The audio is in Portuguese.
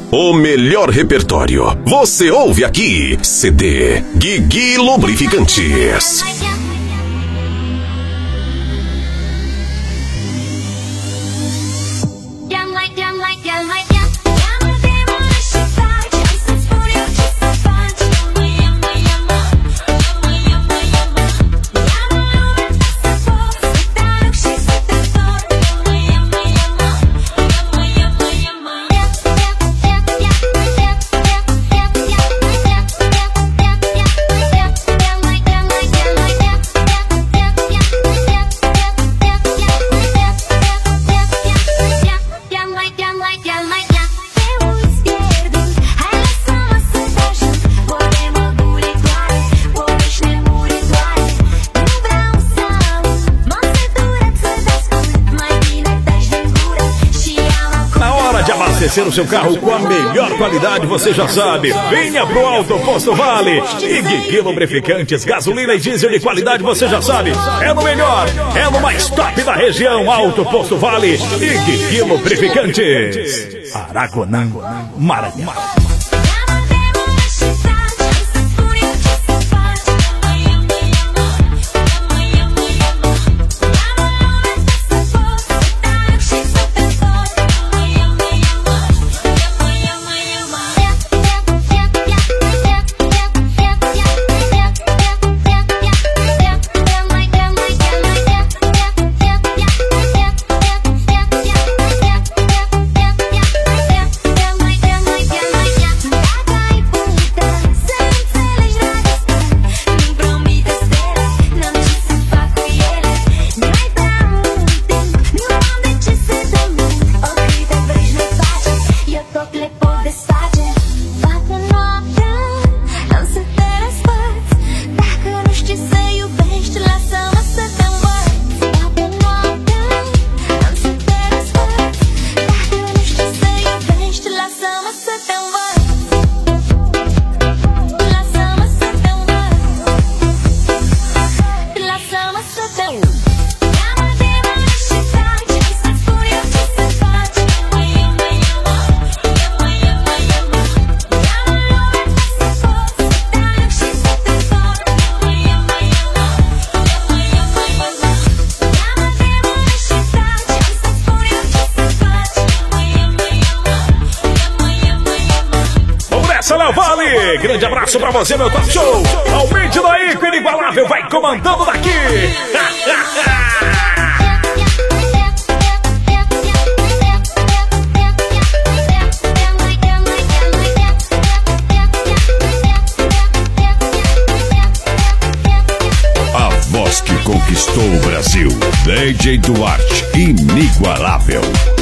O melhor repertório você ouve aqui. CD Guigui Lubrificantes. Abastecer o seu carro com a melhor qualidade, você já sabe. Venha pro Alto Posto Vale. E Guigui Lubrificantes, gasolina e diesel de qualidade, você já sabe. É no melhor, é no mais top da região. Alto Posto Vale e Guigui Lubrificantes. Aragonã, Maranhão. Vale, grande abraço pra você, meu top show. Aumente daí que o inigualável vai comandando daqui. A voz que conquistou o Brasil, DJ Duarte, inigualável.